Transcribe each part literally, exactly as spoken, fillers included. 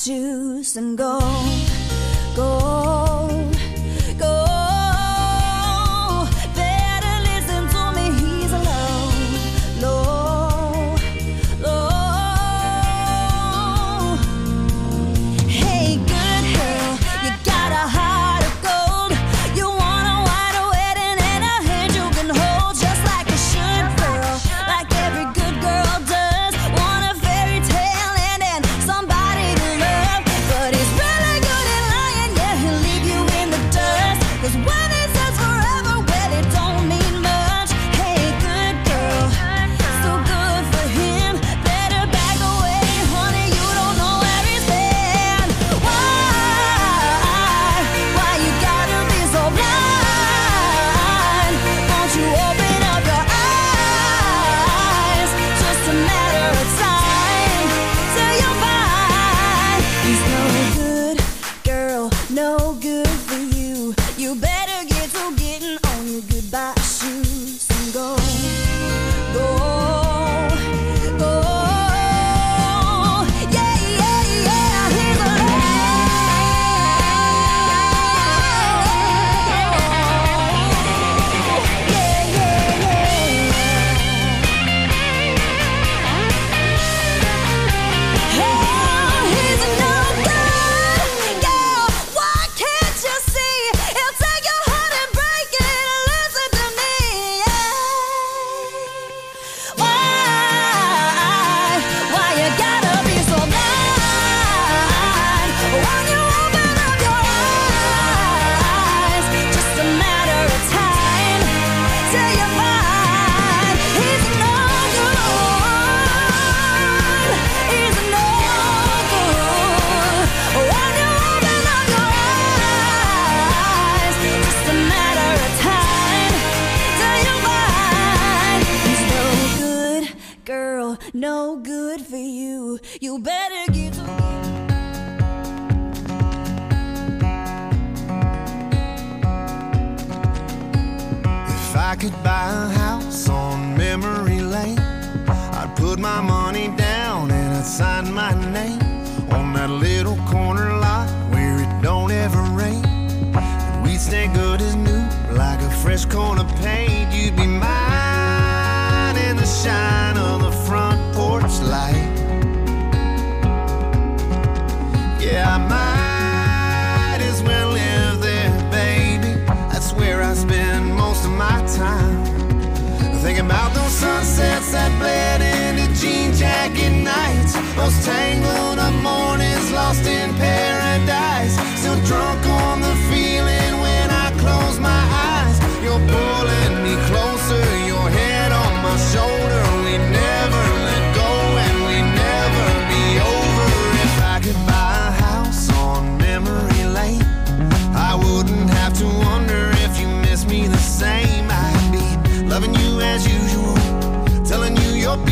shoes and go, go, go. Better listen to me, he's low, low, low. Hey, good girl, you got a heart of gold. You want a white wedding and a hand you can hold, just like a should girl, like every good girl does. Want a fairy tale and then somebody to love, but he's really good at lying. Yeah, he'll leave you in the dust. 'Cause when he says forever, well, it don't mean much. Hey, good girl, so good for him. Better back away, honey. You don't know where he's been. Why, why you gotta be so blind? Won't you open up your eyes? Just a matter of time till you find he's no good, girl, no good for you. You better get to getting on your goodbye shoes and go, go, go. Yeah, yeah, yeah, he's alive. Yeah, yeah, yeah. Oh, he's no good, girl. Why can't you see? He'll take your heart and break it. Listen to me. Why, why you gotta be so blind? When you open up your eyes, just a matter of time till you find he's no good. He's no good. When you open up your eyes, just a matter of time till you find he's no good, girl, no good for you. You better get to If I could buy a house on memory lane, I'd put my money down and I'd sign my name on that little corner lot where it don't ever rain. And we'd stay good as new, like a fresh coat of paint. You'd be mine in the shine of the front porch light. Yeah, I might as well live there, baby. That's where I spend most of my time. Thinking about those sunsets that bled into jean jacket nights, those tangled up mornings lost in paradise. Still drunk on the feeling when I close my eyes. You're pulling me closer, your head on my shoulder. We never let go and we never be over. If I could buy a house on memory lane, I wouldn't have to wonder if you miss me the same. I'd be loving you as usual, telling you you're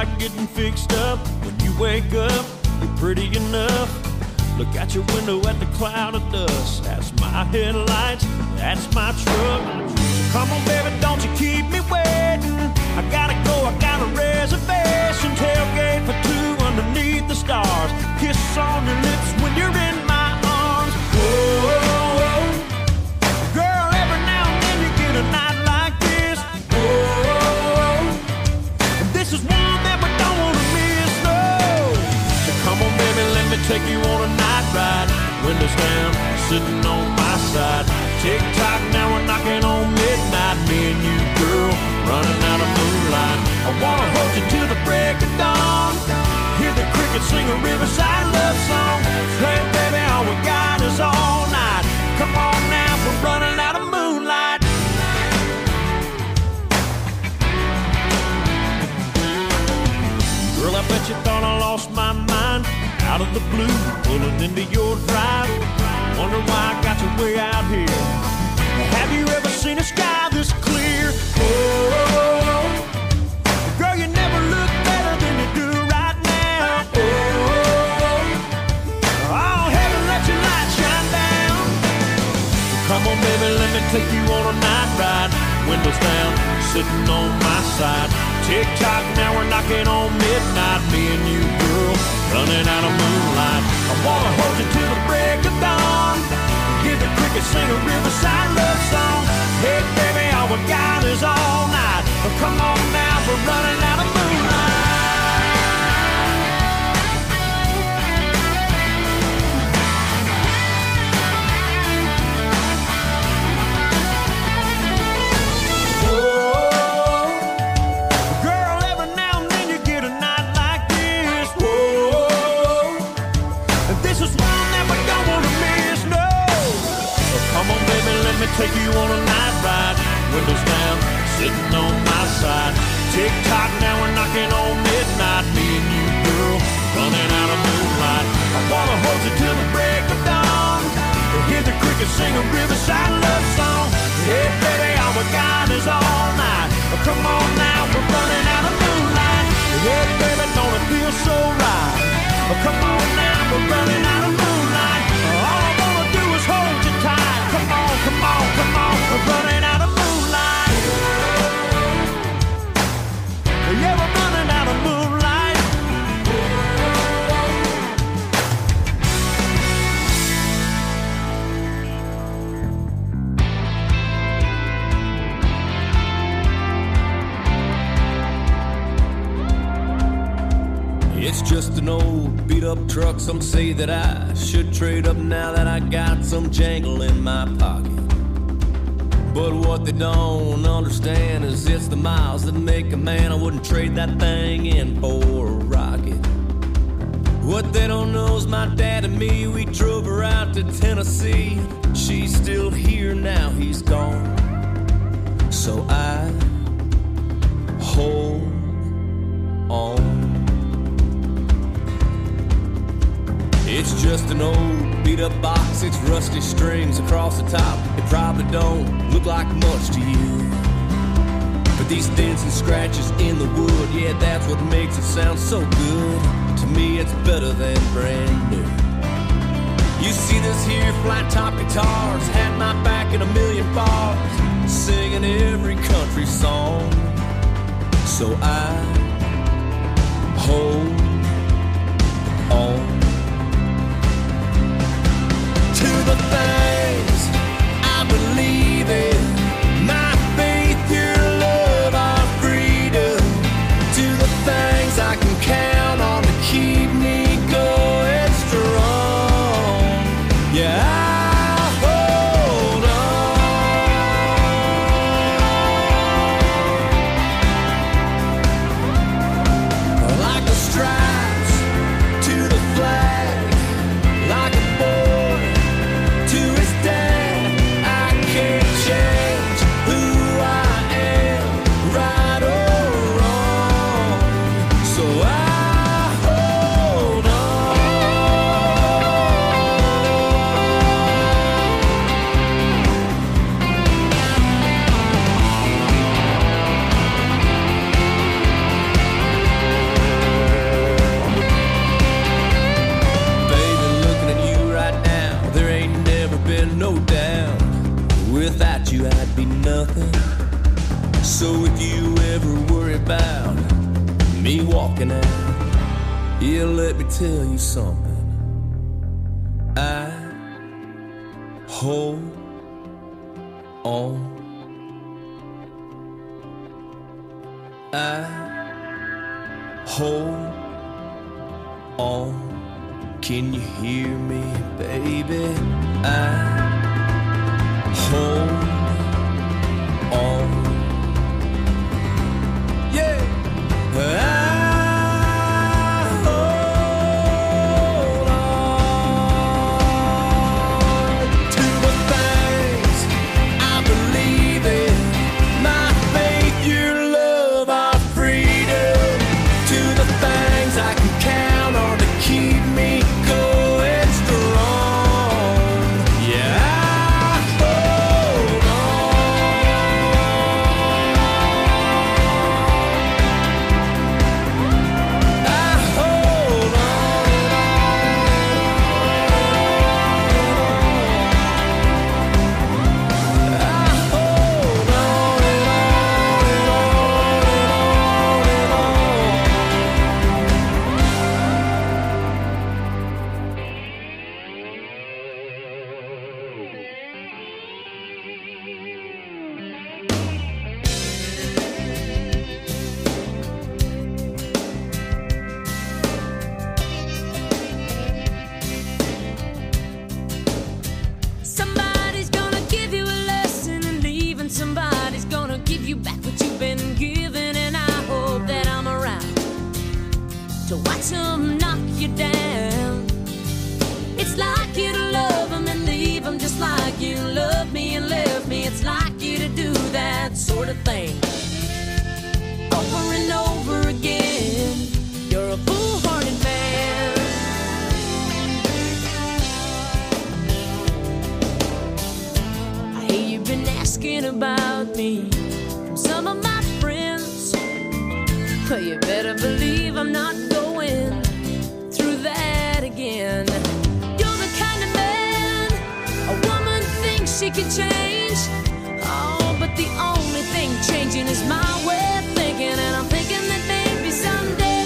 like getting fixed up. When you wake up, you're pretty enough. Look out your window at the cloud of dust. That's my headlights, that's my truck. So come on, baby, don't you keep me waiting. I gotta go, I got a reservation. Tailgate for two underneath the stars. Kiss on your lips when you're in my arms. Whoa, girl, every now and then you get a night like this. Whoa, this is one that we don't wanna miss, no. So come on, baby, let me take you on a night ride. Windows down, sitting on my side. Tick tock, now we're knocking on midnight. Me and you, girl, running out of moonlight. I wanna hold you till the break of dawn. Hear the crickets sing a riverside love song. Hey, baby, all we got is all night. Come on now, we're running out of moonlight. Girl, I bet you thought I lost my mind. Out of the blue, pulling into your drive. Wonder why I got you way out here. Have you ever seen a sky this clear? Oh, girl, you never look better than you do right now. Oh, oh, heaven, let your light shine down. Come on, baby, let me take you on a night ride. Windows down, sitting on my side. Tick tock, now we're knocking on midnight. Me and you, girl, running out of moonlight. I wanna hold you till the break of dawn. Hear the crickets sing a riverside love song. Hey, baby, all we got is all night. Oh, come on now, we're running out of moonlight. Take you on a night ride, windows down, sitting on my side. Tick tock, now we're knocking on midnight. Me and you, girl, running out of moonlight. I wanna hold you till the break of dawn. Hear the crickets sing a riverside love song. Hey, baby, all we got is all night. Oh, come on now, we're running out of moonlight. Hey, baby, don't it feel so right? Oh, come on now, we're running out of moonlight. All I wanna do is hold you tight. Come on, come on, come on, we're running out of moonlight. Yeah, we're running out of moonlight. It's just an old beat-up truck. Some say that I should trade up now that I got some jangle in my pocket. But what they don't understand is it's the miles that make a man. I wouldn't trade that thing in for a rocket. What they don't know is my dad and me, we drove her out to Tennessee. She's still here now, he's gone. So I hold on. It's just an old beat-up box, six rusty strings across the top. It probably don't look like much to you, but these dents and scratches in the wood, yeah, that's what makes it sound so good. To me, it's better than brand new. You see this here flat-top guitars had my back in a million bars, singing every country song. So I hold on to the things I believe in, my faith, your love, our freedom, to the things I can count on to keep me going strong. Yeah, I hold on like the stripes to the flag, like a boy to me walking out. Yeah, let me tell you something. I hold on. I hold on. Can you hear me, baby? I hold on. Yeah. I about me from some of my friends, but you better believe I'm not going through that again. You're the kind of man a woman thinks she can change. Oh, but the only thing changing is my way of thinking, and I'm thinking that maybe someday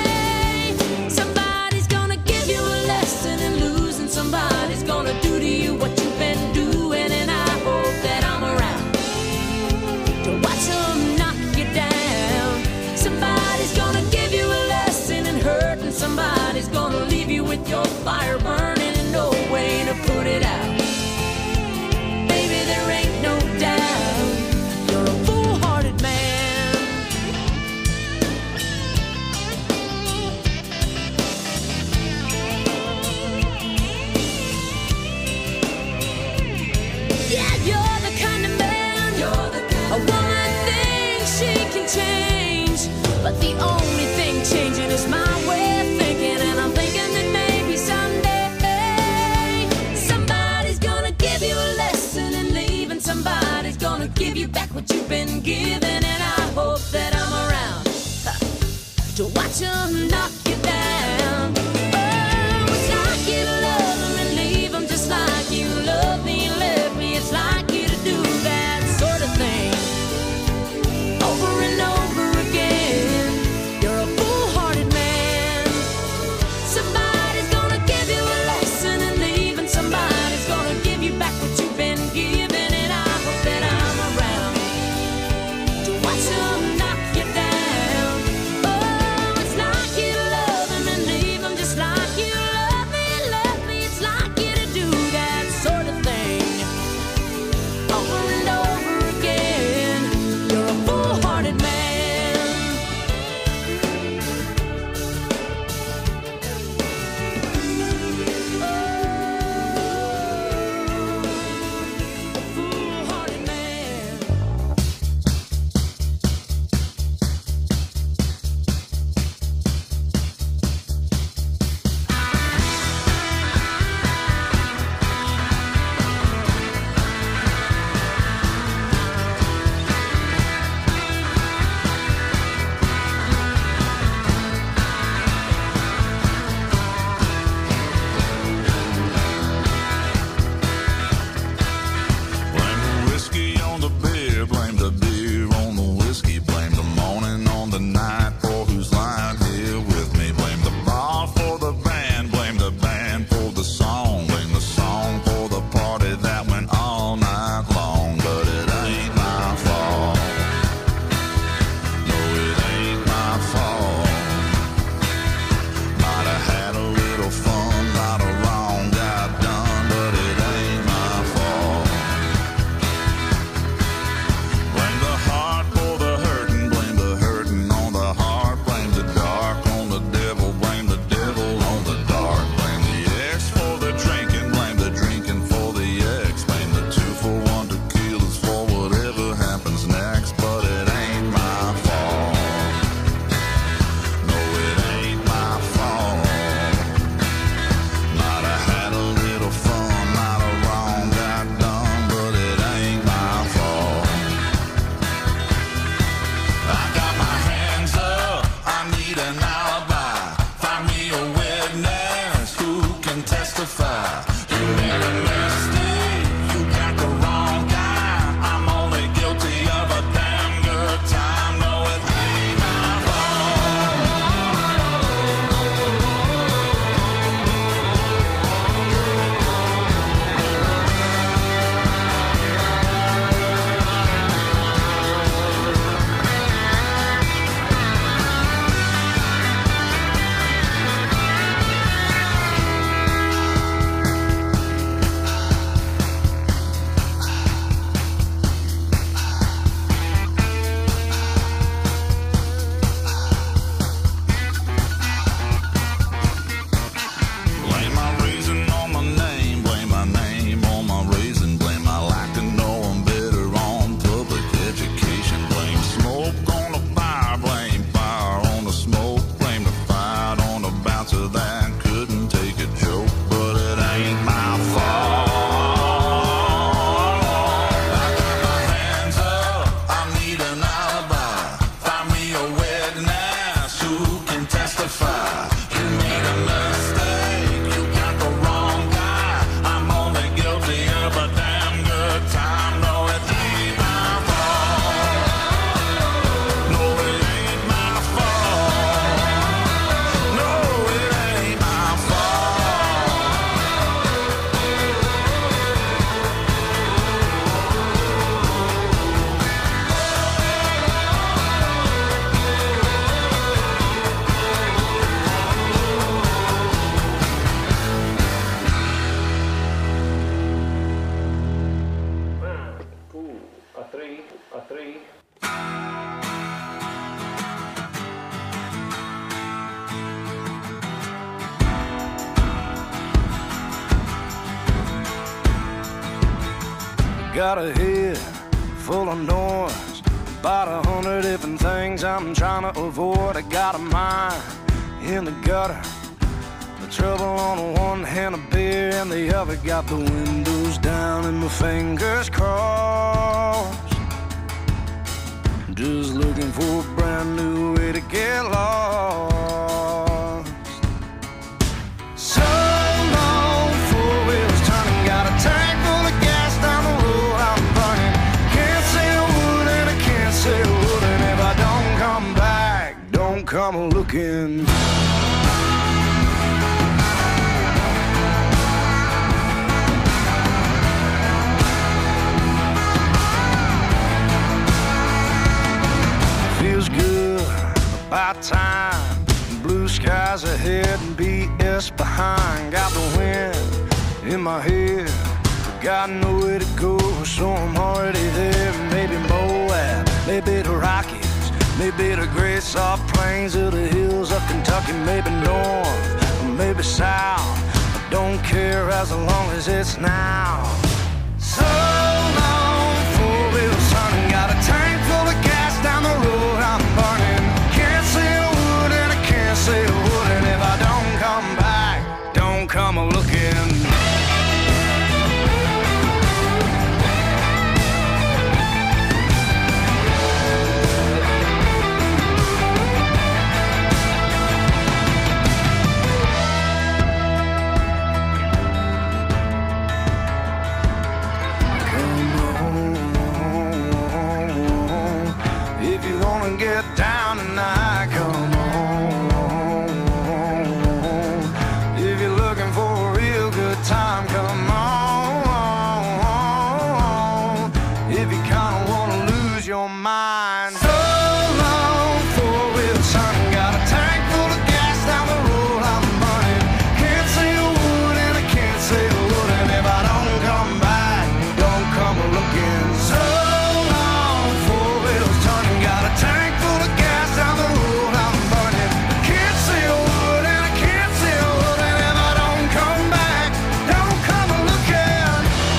somebody's gonna give you a lesson in losing. Somebody's gonna do to you what you've been doing, and I hope that I'm around to watch them knock you down. Somebody's gonna give you a lesson in hurt, and somebody's gonna leave you with your fire burning and no way to put it out. Baby, there ain't no doubt you're a foolhardy man. Yeah, you're the kind of man you're the kind a woman thinks she can change, but the only thing changing is my way of thinking, and I'm thinking that maybe someday somebody's gonna give you a lesson in leaving. Somebody's gonna give you back what you've been given, and I hope that I'm around huh, to watch them knock you down. Oh, it's like you to love them and leave them just like you love me and left me. It's like you to do that sort of thing over and over again. You're a foolhardy man. Somebody's gonna give you a lesson in leaving. Somebody's gonna give you back what you've been given, and I hope that I'm around to watch them knock you down. Oh, it's like you to love Got a head full of noise, about a hundred different things I'm trying to avoid. I got a mind in the gutter, the trouble on one hand, a beer and the other. Got the windows down and my fingers crossed, just looking for a brand new way to get lost. So long, four wheels turning, got a tank full of gas down the road I'm burning. Can't say a word and I can't say a word, and if I don't come back, don't come looking. Feels good, about time. Blue skies ahead and B S behind. Got the wind in my head, got nowhere to go, so I'm already there. Maybe Moab, maybe the Rockies, maybe the great soft plains of the hills of Kentucky. Maybe north, or maybe south, I don't care as long as it's now. So long, four wheels turning, got a tank full of gas down the road I'm burning. Can't say a word and I can't say a word, and if I don't come back, don't come looking. Get down tonight, come on. If you're looking for a real good time, come on. If you kinda wanna lose your mind, so long, four wheels turning, got a tank full of gas down the road I'm burning. Can't say a word and I can't say a word, and if I don't come back, don't come looking. So long, four wheels turning, got a tank down the road I'm burning. Can't say a word and I can't say a word, and if I don't come back, don't come looking.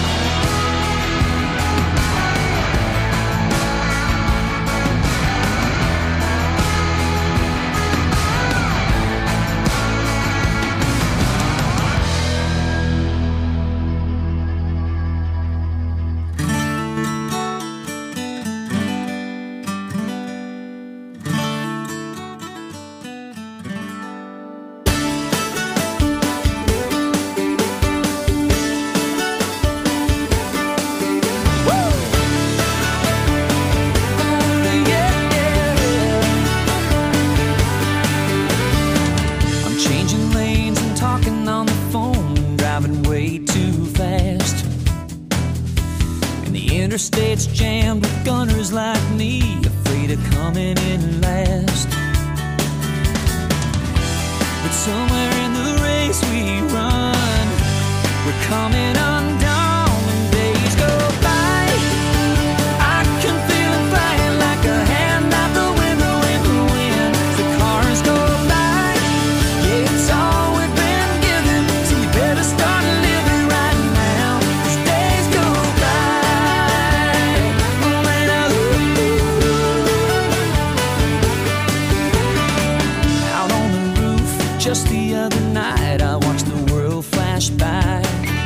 Interstate's jammed with gunners like me, afraid of coming in last. But somewhere in the race we run, we're coming undone when days go by. I can feel it flying like a hand out the window in the wind. The cars go by, yeah, it's all we've been given, so you better start living right now, 'cause days go by. Just the other night I watched the world flash by.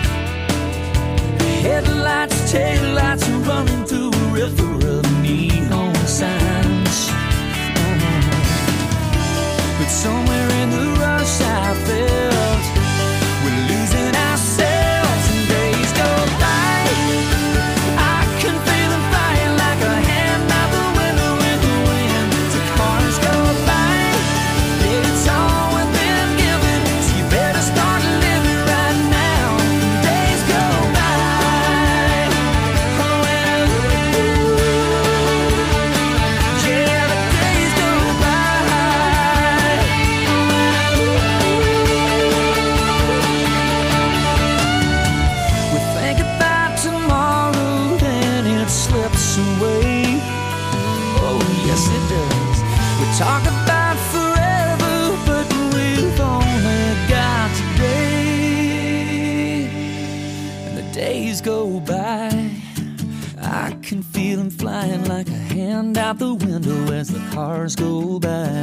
Headlights, taillights running through a river of neon signs. Oh. But somewhere in the rush I felt we're losing ourselves and days go by. I can feel them flying like a hand out the window in the wind. The cars go by, it's all start living right now. Days go by. Oh, yeah, the days go by. We think about tomorrow and it slips away. Oh, yes, it does. We talk about forever, but we've only got today, and the days go by. feel him flying like a hand out the window as the cars go by.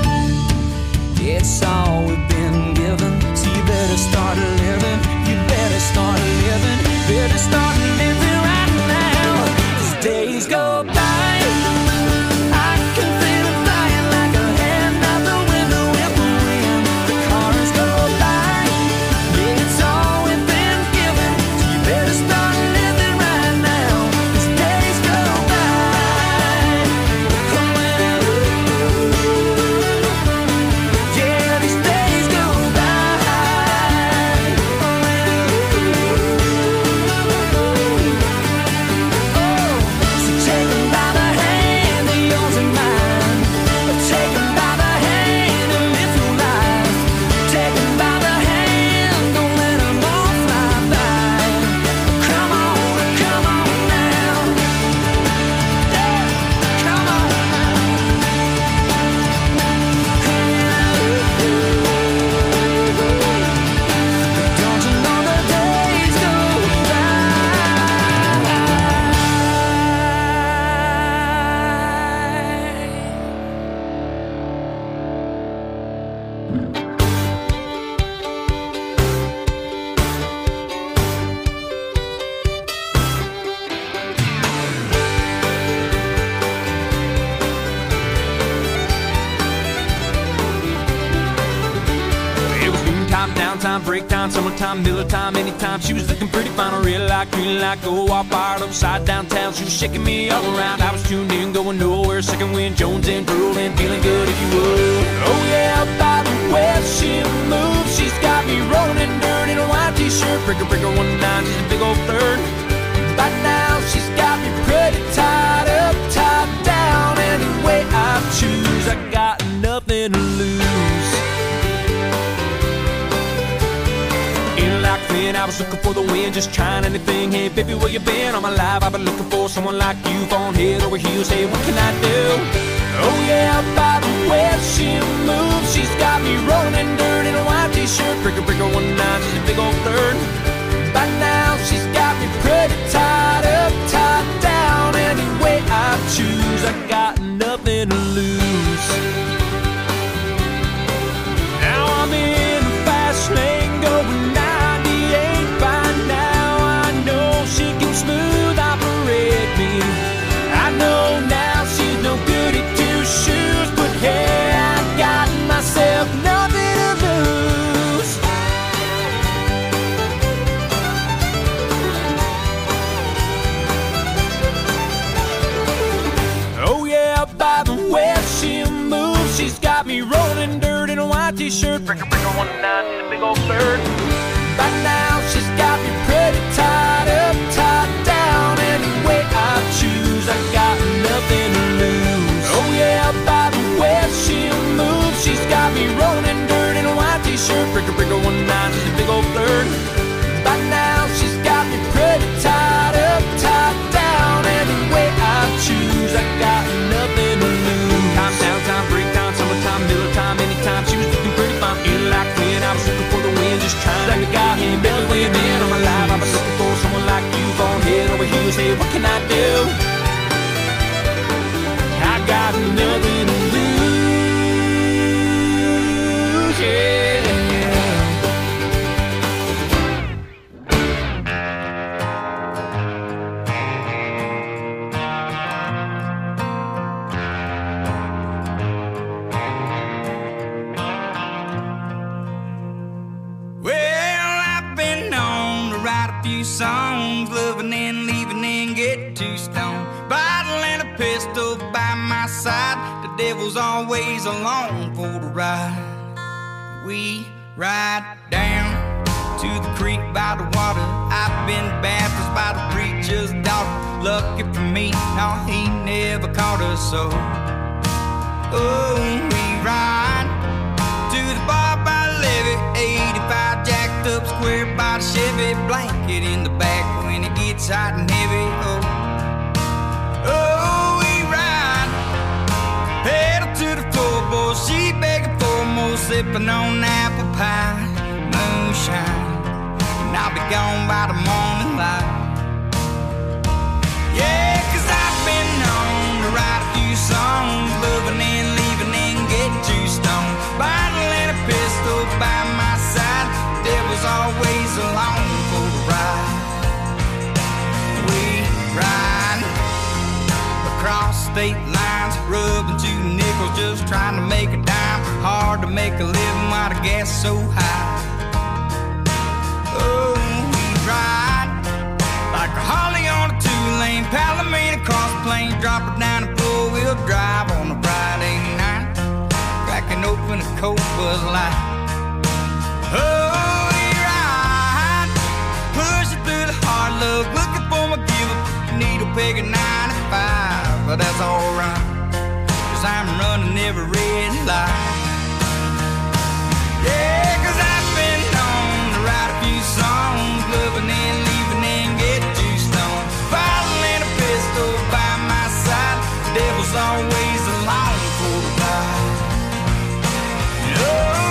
It's all we've been given, so you better start living. You better start living. Better start living right now. As days go by, I can feel him flying like a hand out the window in the wind. The cars go by. Yeah, it's all we've been given, so you better start living right now. As days go by. Yeah, these days go by. Oh, so take 'em by the hand, they're yours and mine. Take 'em by the hand and live your life. Take 'em by the hand, don't let 'em all fly by. Come on, come on now. Yeah, come on now. Don't you know the days go by? It was noontime, downtime, break time, summertime, middle time, anytime. She was looking pretty fine, a real like, green like, go all fired upside downtown. She was shaking me all around. I was tuned in, going nowhere. Second wind, Jones and drooling, feeling good if you would. Oh yeah, by the way she moves, she's got me rolling in dirt in a white t-shirt. Breaker, breaker, one nine, she's a big old third. By now she's got me pretty tied up, tied down. Any way I choose, I got nothing to lose. In like then, I was looking for the wind, just trying anything. Hey, baby, where you been? All my life, I've been looking for someone like you, falling head over heels. Hey, what can I do? Oh yeah, by the way she moves, she's got me rolling in dirt in a white t-shirt. Breaker, breaker, one nine, she's a big old third. By now, she's got me pretty tied up, tied down. Any way I choose, I got nothing to lose. Now I'm in the fast lane going ninety-eight. By now I know she can smooth operate me. I know now she's no good at two shoes, but hey, I got myself nothing to lose. Oh yeah, by the way she moves, she's got me rolling dirt in a white t-shirt. Breaker, breaker, one nine, in a big old third. By now she's got me pretty tied up, tied down. Any way I choose, I got nothing to lose. Oh yeah, by the way she moves, she's got me rolling dirt in a white t-shirt. Breaker, breaker, one nine, she's a big old third. By now she's got me pretty tied up, tied down. Any way I choose, I got nothing to lose. Time, downtime, break time, summertime, middle time, anytime. She was looking pretty fine, in like when I was looking for the wind, just trying to got me belly way in on my life. I've been looking for someone like you, falling head over heels. Hey, what can I do? I got nothing to lose. Yeah. Well, I've been known to write a few songs, loving and leaving and get too stoned. Bottle and a pistol by my side, the devil's always along for the ride. We ride down to the creek by the water. I've been baptized by the preacher's daughter. Lucky for me, no, he never caught us so. Oh, we ride to the bar by the levee, eighty-five jacked up square by the Chevy, blanket in the back when it gets hot and heavy. Oh, oh, we ride, pedal to the floorboard, she begging for more, sipping on apple pie, moonshine, and I'll be gone by the morning light. Yeah, 'cause I've state lines, rubbing two nickels, just trying to make a dime. Hard to make a living while the gas is so high. Oh, we ride like a Harley on a two-lane Palomino cross plane, drop it down a four-wheel drive on a Friday night, cracking open a cold Bud Light. Oh, we ride, pushing through the hard luck, looking for my give-up needle peg at ninety-five, but that's alright, cause I'm running every red light. Yeah, cause I've been known to write a few songs, loving and leaving and get too stoned, bottle and a pistol by my side, the devil's always along for the ride. Oh,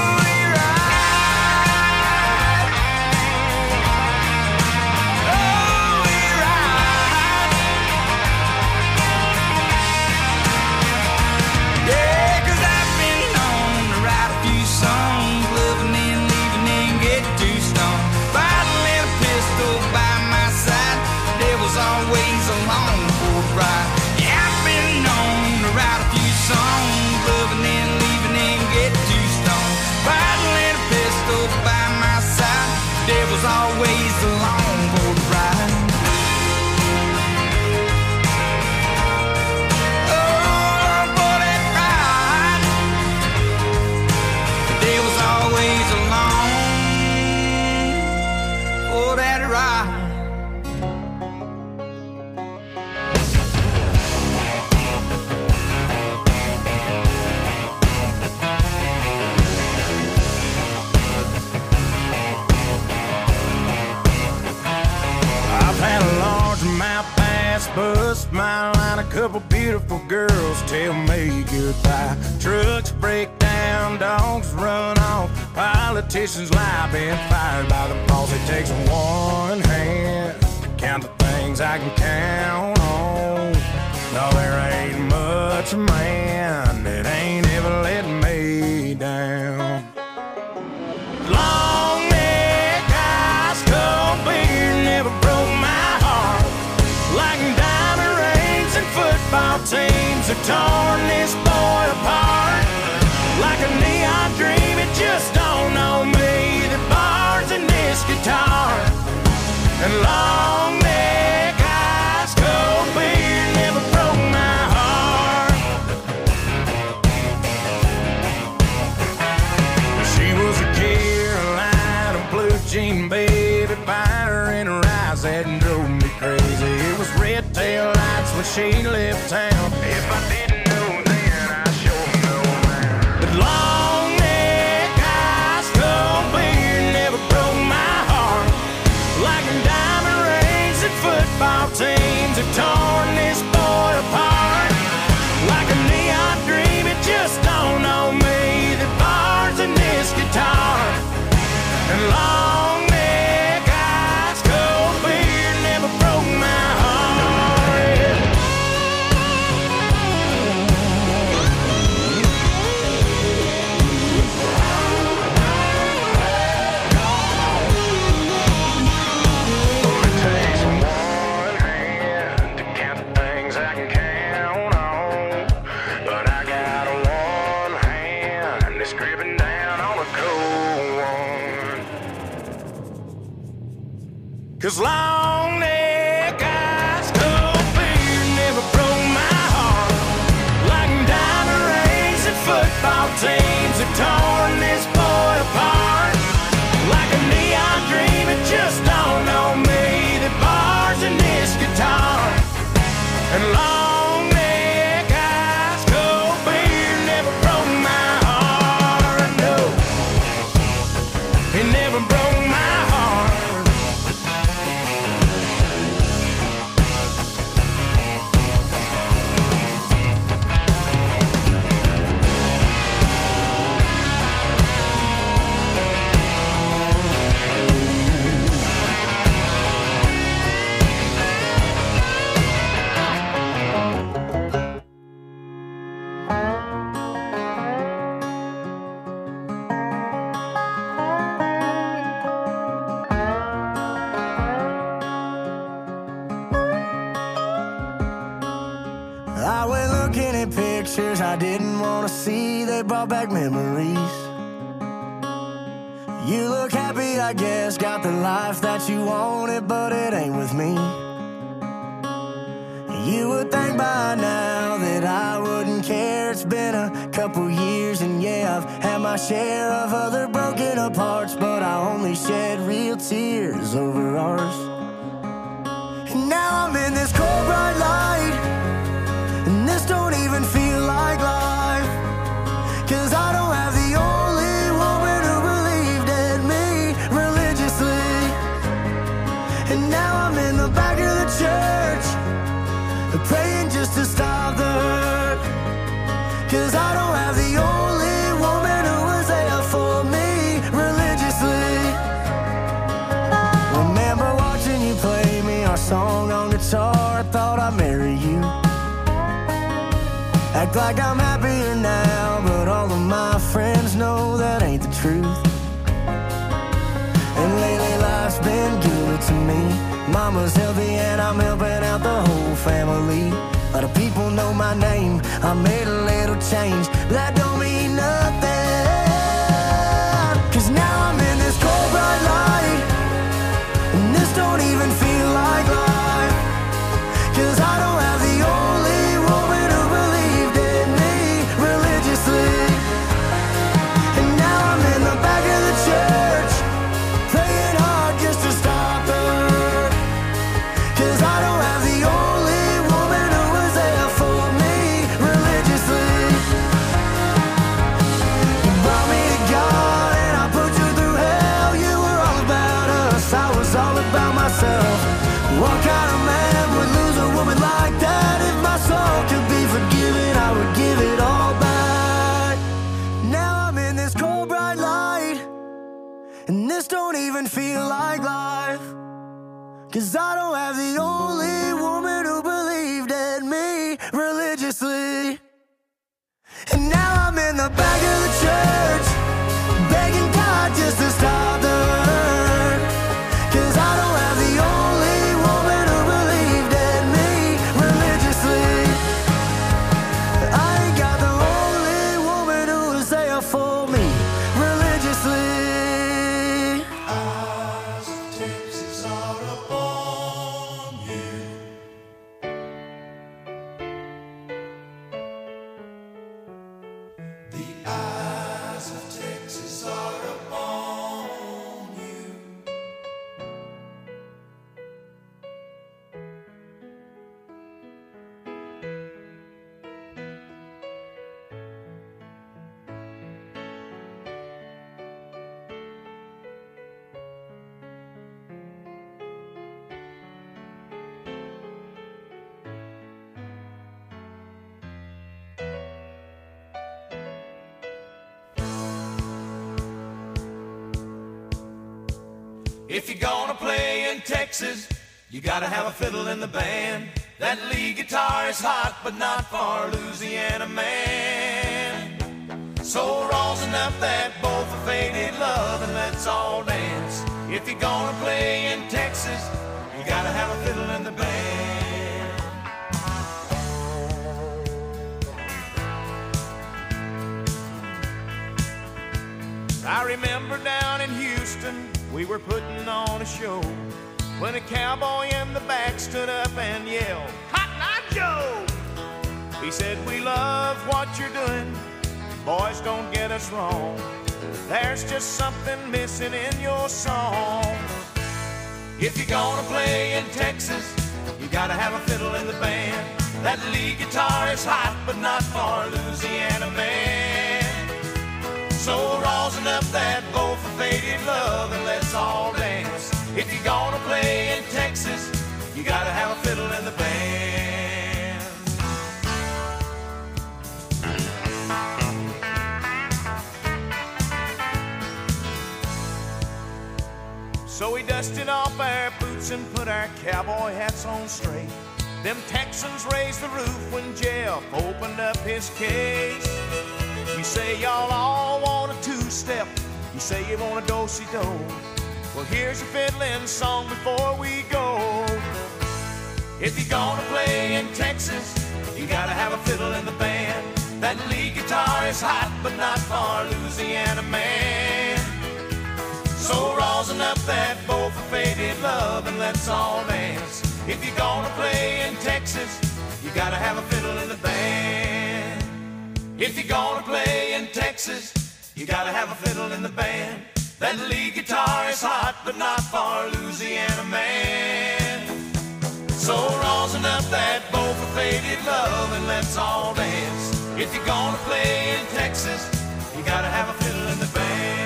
always along for the ride. Yeah, I've been known to write a few songs, loving and leaving and get too stoned, bottle and a pistol by my side, devil's always along for the ride. Oh, for that ride, the devil's always along for that ride. Bus smile and a couple beautiful girls tell me goodbye. Trucks break down, dogs run off, politicians lie, been fired by the boss. It takes one hand to count the things I can count on. No, there ain't much man that ain't ever let me down. Long neck, ice cold beer never broke my heart like diamond rings and football teams have torn this boy apart. Like a neon dream, it just don't know me, the bars in this guitar. And long neck, ice cold beer never broke my heart. She was a Carolina blue jean baby, fire in her eyes that drove me crazy. It was red tail lights when she left town. If I didn't know then, I sure know now. But long neck, ice cold beer never broke my heart. Like diamond rings and football teams have torn this boy apart. Like a neon dream, it just don't know me, the bars in this guitar. And long neck, ice cold beer never broke my heart. It takes one hand to count the things I can count on, but I got one hand that's gripping down on a cold one. 'Cause long neck, ice cold beer never broke my heart. Like diamond rings and football teams have torn this boy apart. Like a neon dream, it just don't know me, the bars in this guitar. And long neck, ice cold beer never broke my heart. No, it never broke my heart. pictures I didn't want to see, they brought back memories. You look happy, I guess, got the life that you wanted, but it ain't with me. You would think by now that I wouldn't care. It's been a couple years, and yeah, I've had my share of other broken up hearts, but I only shed real tears over ours. And now I'm in this cold bright light, and this don't even feel like life, 'cause I don't have the only woman who believed in me religiously. And now I'm in the back of the church, praying just to stop the hurt, 'cause I don't have the only woman who was there for me religiously. Remember watching you play me our song on guitar, I thought I'd marry you. Act like I'm happier now, but all of my friends know that ain't the truth. And lately life's been good to me. Mama's healthy and I'm helping out the whole family. A lot of people know my name, I made a little change, but that don't mean nothing, 'cause now I'm in this cold bright light, and this don't even feel like life, 'cause I don't have the only woman who believed in me religiously. And now I'm in the back of the church, praying hard just to stop the hurt, 'cause I don't have the only woman who was there for me religiously. You brought me to God and I put you through hell. You were all about us, I was all about myself. What kind of man would lose a woman like that? If my soul could be forgiven, I would give it all back. Now I'm in this cold bright light, and this don't even feel like life, 'cause I don't have the only woman who believed in me religiously. And now I'm in the back of the church, begging God just to stop the hurt, 'cause I don't have the only woman who believed in me religiously. I ain't got the only woman who was there for me religiously. Eyes of Texas are upon you. The eyes of Texas are upon you. If you're gonna play in Texas, you gotta have a fiddle in the band. That lead guitar is hot, but not for Louisiana man. So rosin up that bowl for faded love and let's all dance. If you're gonna play in Texas, you gotta have a fiddle in the band. I remember down in Houston, we were putting on a show, when a cowboy in the back stood up and yelled, "Cotton Eye Joe!" He said, "We love what you're doing, boys, don't get us wrong. There's just something missing in your song. If you're gonna play in Texas, you gotta have a fiddle in the band. That lead guitar is hot, but not for Louisiana man. So rosin up that bowl for faded love and let's all dance. If you're gonna play in Texas, you gotta have a fiddle in the band." So we dusted off our boots and put our cowboy hats on straight. Them Texans raised the roof when Jeff opened up his case. You say y'all all want a two-step, you say you want a do-si-do. Well, here's your fiddling song before we go. If you're gonna play in Texas, you gotta have a fiddle in the band. That lead guitar is hot, but not for Louisiana man. So rosin up that bowl for faded love and let's all dance. If you're gonna play in Texas, you gotta have a fiddle in the band. If you're gonna play in Texas, you gotta have a fiddle in the band. That lead guitar is hot, but not for Louisiana man. So rosin up that bowl for faded love and let's all dance. If you're gonna play in Texas, you gotta have a fiddle in the band.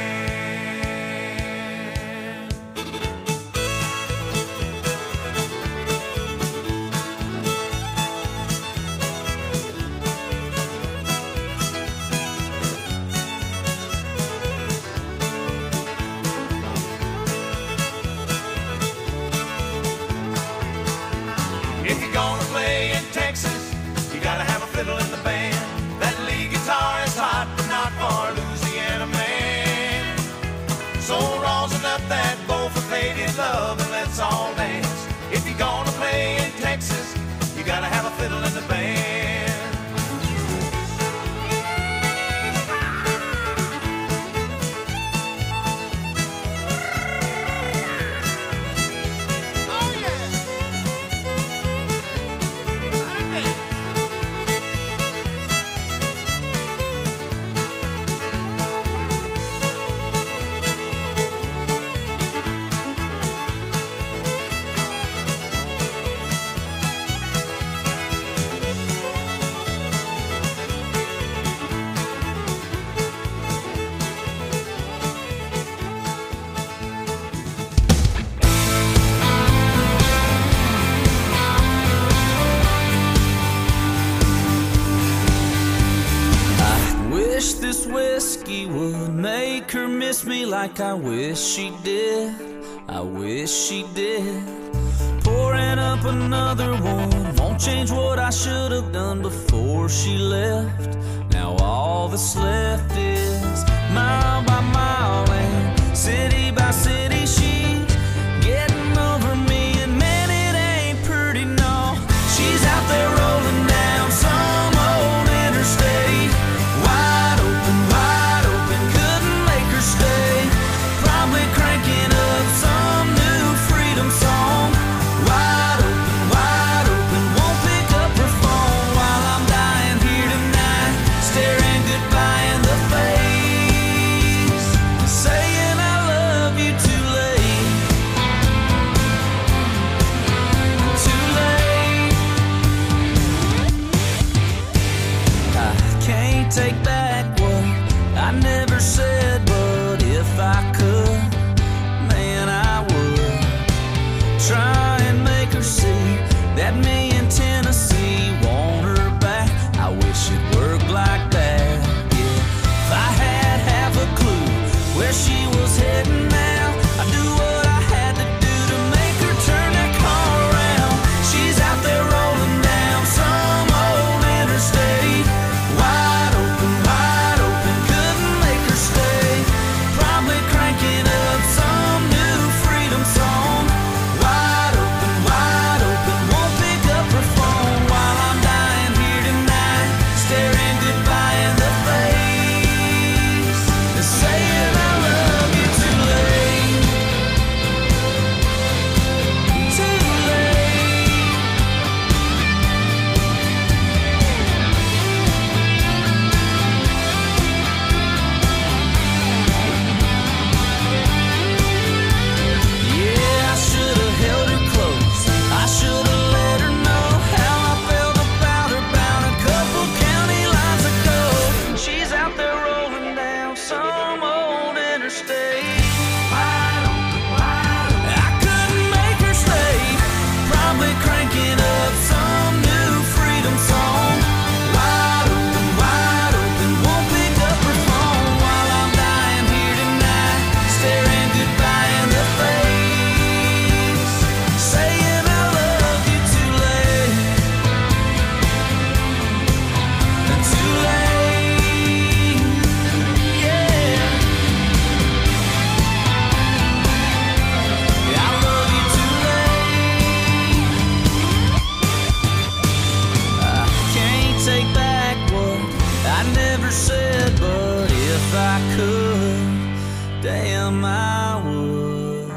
If you're gonna play in Texas, you gotta have a fiddle in the band. That lead guitar is hot, but not for Louisiana man. So rosin up that bowl for faded love and let's all dance. If you're gonna play in Texas, you gotta have a fiddle in the band. This whiskey would make her miss me like I wish she did. I wish she did. Pouring up another one won't change what I should have done before she left. Now all that's left is mile by mile and city by city. She's getting over me, and man, it ain't pretty, no. She's out there rolling down some old interstate. Wide open, wide open, couldn't make her stay. Probably cranking up some new freedom song. Wide open, wide open, won't pick up her phone while I'm dying here tonight, staring goodbye in the face, saying I love you too late, too late. I can't take back what I never said, but if I could, man, I would try and make her see that me in Tennessee want her back. I wish it worked like that, yeah. If I had half a clue where she was heading now, I'd do what I had to do to make her turn that car around. She's out there rolling down some old interstate. Wide open, wide open, couldn't make her stay. could, damn I would.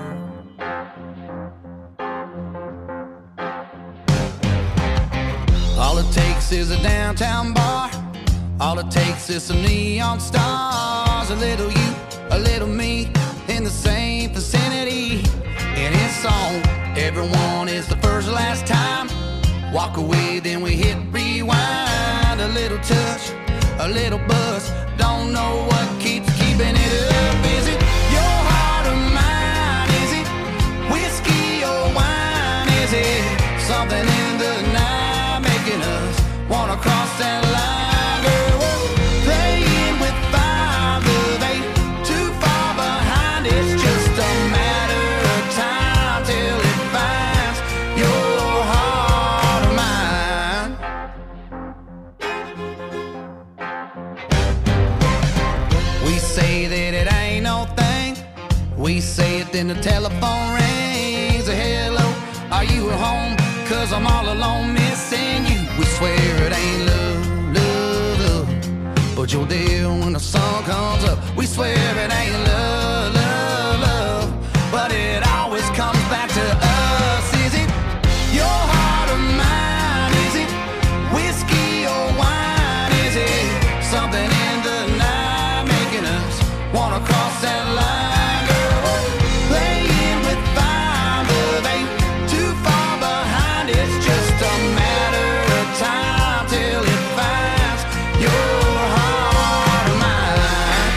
All it takes is a downtown bar. All it takes is some neon stars. A little you, a little me, in the same vicinity. And it's on, everyone is the first last time. Walk away, then we hit rewind. A little touch, a little buzz. Don't know what keeps keeping it up. Is it your heart or mine? Is it whiskey or wine? Is it something in the night making us wanna cross that line? Girl, we're playing with five of eight, too far behind. It's just a matter of time till it finds your heart or mine. We say that it ain't no thing. We say it, then the telephone rings. A hello, are you at home? Cause I'm all alone missing you. We swear it ain't love, love, love, but you're there when the sun comes up. We swear it ain't love, love, love, but it always comes back to us. Is it your heart or mine? Is it whiskey or wine? Is it something in the night making us wanna cross that line? Girl, we're playing with five of eight, too far behind. It's just a matter of time till it finds your heart or mine.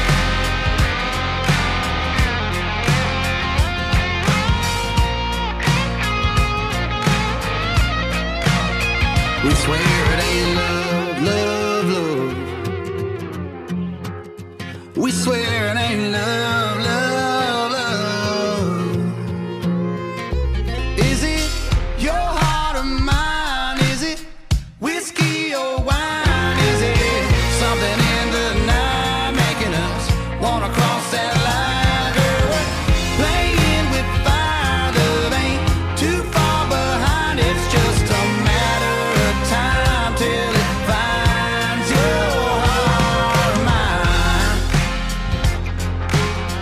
We swear it ain't love, love, love. We swear it ain't love, love, love. Is it your heart or mine? Is it whiskey or wine? Is it something in the night making us wanna cross that line? Girl, we're playing with fire, love ain't too far behind. It's just a matter of time till it finds your heart or mine.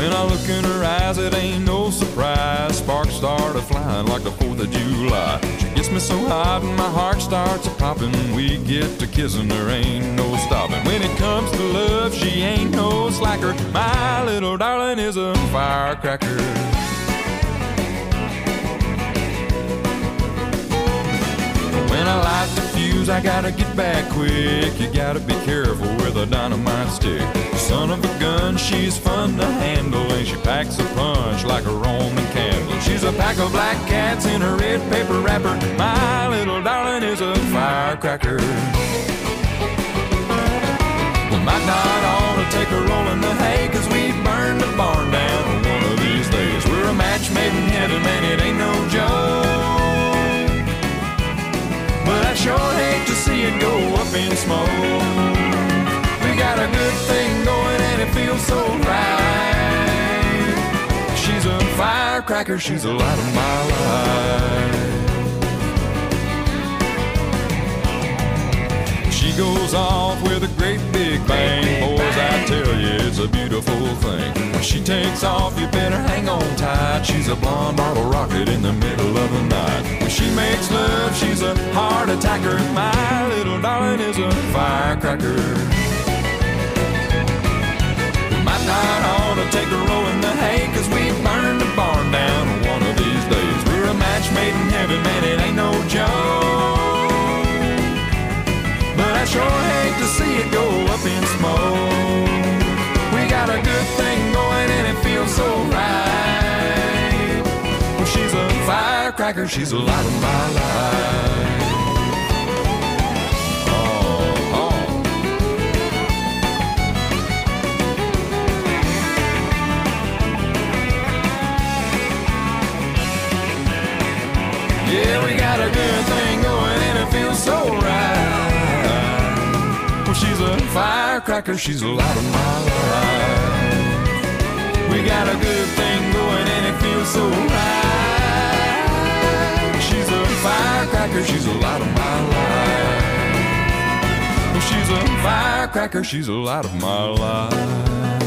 When I look in her eyes, it ain't no surprise. Sparks started flying like the fourth of July. She gets me so hot and my heart starts a-popping. We get to kissing, there ain't no stopping. When it comes to love, she ain't no slacker. My little darling is a firecracker. When I light the fuse, I gotta get back quick. You gotta be careful with a dynamite stick. Son of a gun, she's fun to handle, and she packs a punch like a Roman candle. She's a pack of black cats in a red paper wrapper. My little darling is a firecracker. We might not ought to take a roll in the hay, 'cause we burn the barn down one of these days. We're a match made in heaven, man, it ain't no joke. But I sure hate to see it go up in smoke. We got a good thing going and it feels so right. She's a firecracker, she's a light of my life. She goes off with a great big bang. Boys, I tell you, it's a beautiful thing. When she takes off, you better hang on tight. She's a blonde bottle rocket in the middle of the night. When she makes love, she's a heart attacker. My little darling is a firecracker. We might not ought to take a roll in the hay, 'cause we burn the barn down one of these days. We're a match made in heaven, man, it ain't no joke. But I sure hate to see it go up in smoke. We got a good thing going and it feels so right. Well, she's a firecracker, she's a light of my life. Oh, oh. Yeah, we got a good thing going and it feels so right. Well, she's a firecracker, she's a light of my life. We got a good thing going and it feels so right. She's a firecracker, she's a light of my life. Well, she's a firecracker, she's a light of my life.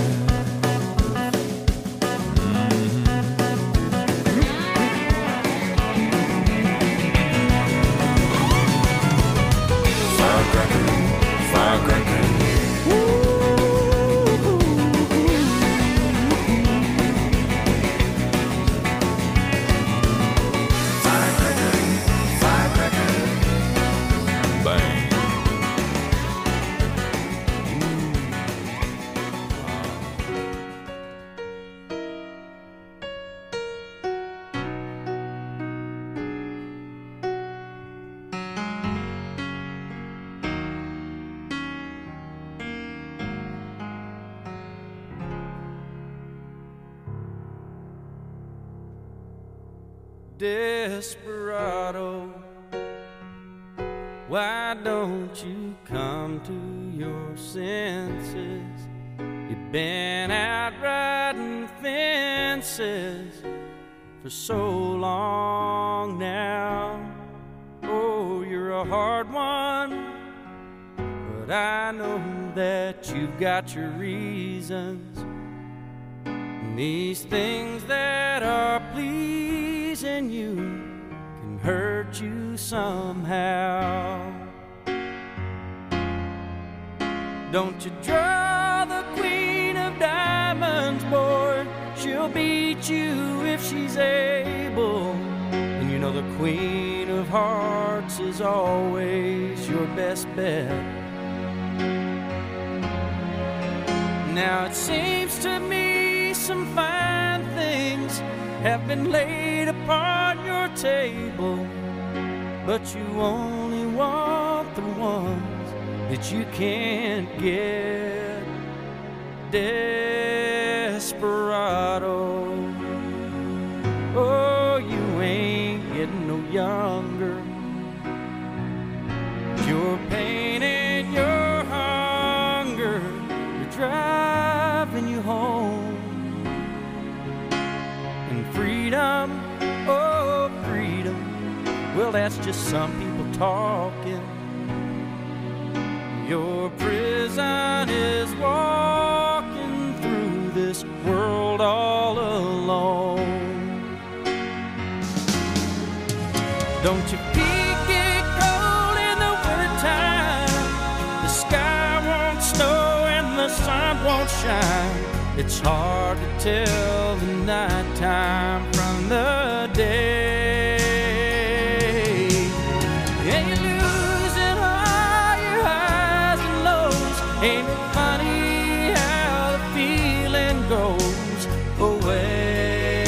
Desperado, why don't you come to your senses? You've been out riding fences for so long now. Oh, you're a hard one, but I know that you've got your reasons. And these things that are pleasing you can hurt you somehow. Don't you draw the queen of diamonds, boy. She'll beat you if she's able. And you know the queen of hearts is always your best bet. Now it seems to me some fine things have been laid upon your table, but you only want the ones that you can't get. Desperado, oh, you ain't getting no younger. Your pain and your hunger are driving you home. Freedom, oh freedom, well that's just some people talking. Your prison is walking through this world all Don't your feet get cold in the wintertime? The sky won't snow and the sun won't shine. It's hard to tell the nighttime from the day. And you're losing all your highs and lows. Ain't it funny how the feeling goes away?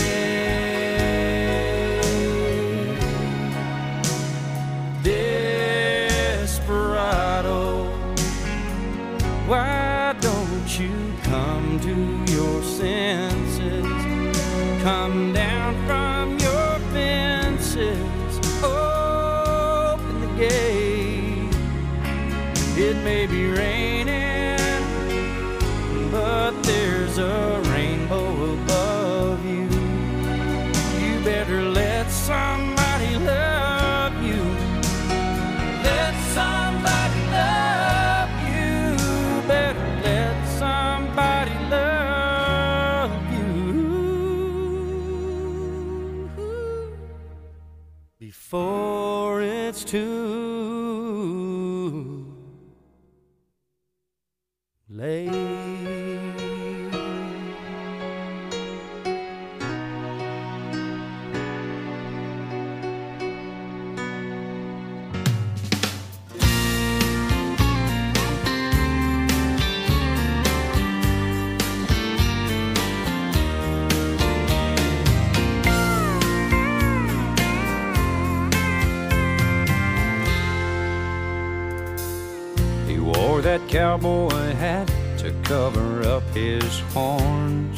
Desperado, why don't you come to your senses? Come down from your fences. Open the gate. It may be raining, but there's a rainbow above you. You better let somebody love you. Let somebody love you. Better let somebody love you before it's too late. He wore that cowboy hat to cover up his horns.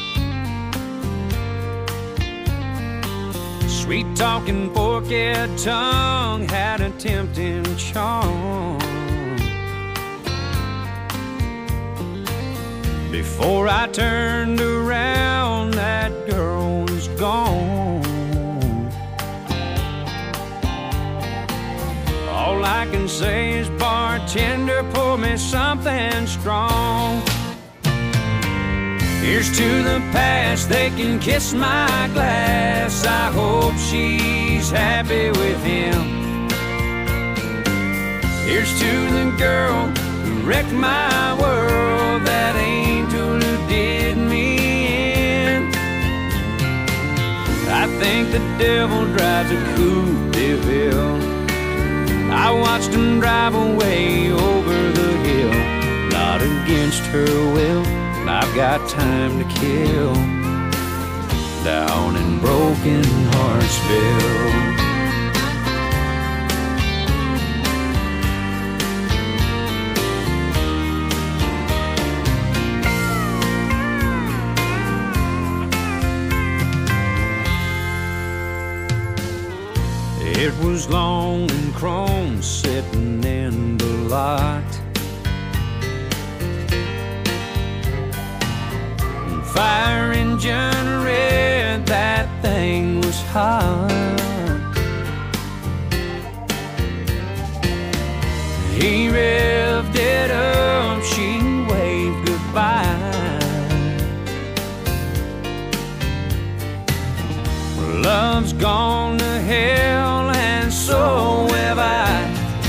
Sweet-talking, forked tongue had a tempting charm. Before I turned around, that girl was gone. All I can say is, bartender, pour me something strong. Here's to the past, they can kiss my glass. I hope she's happy with him. Here's to the girl who wrecked my world, that angel who did me in. I think the devil drives a Coupe de Ville. I watched him drive away over the hill, not against her will. I've got time to kill down in Broken Heartsville. It was long and chrome sitting in the lot. Fire engine red, that thing was hot. He revved it up, she waved goodbye. Love's gone to hell and so have I.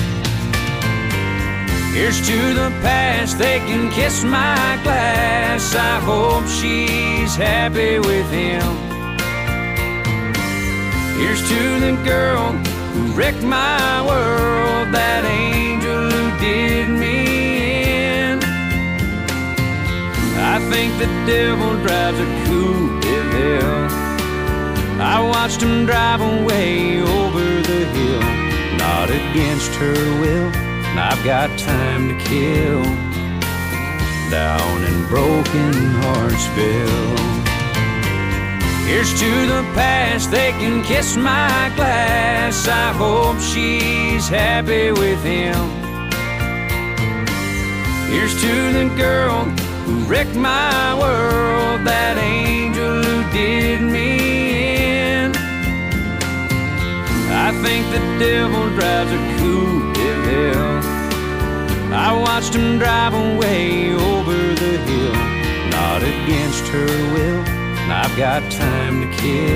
Here's to the past, they can kiss my glass. I hope she's happy with him. Here's to the girl who wrecked my world, that angel who did me in. I think the devil drives a Coupe de Ville. I watched him drive away over the hill, not against her will. I've got time to kill down in Broken Heartsville. Here's to the past, they can kiss my glass. I hope she's happy with him. Here's to the girl who wrecked my world, that angel who did me in. I think the devil drives a Coupe de Ville. I watched him drive away over the hill, not against her will. I've got time to kill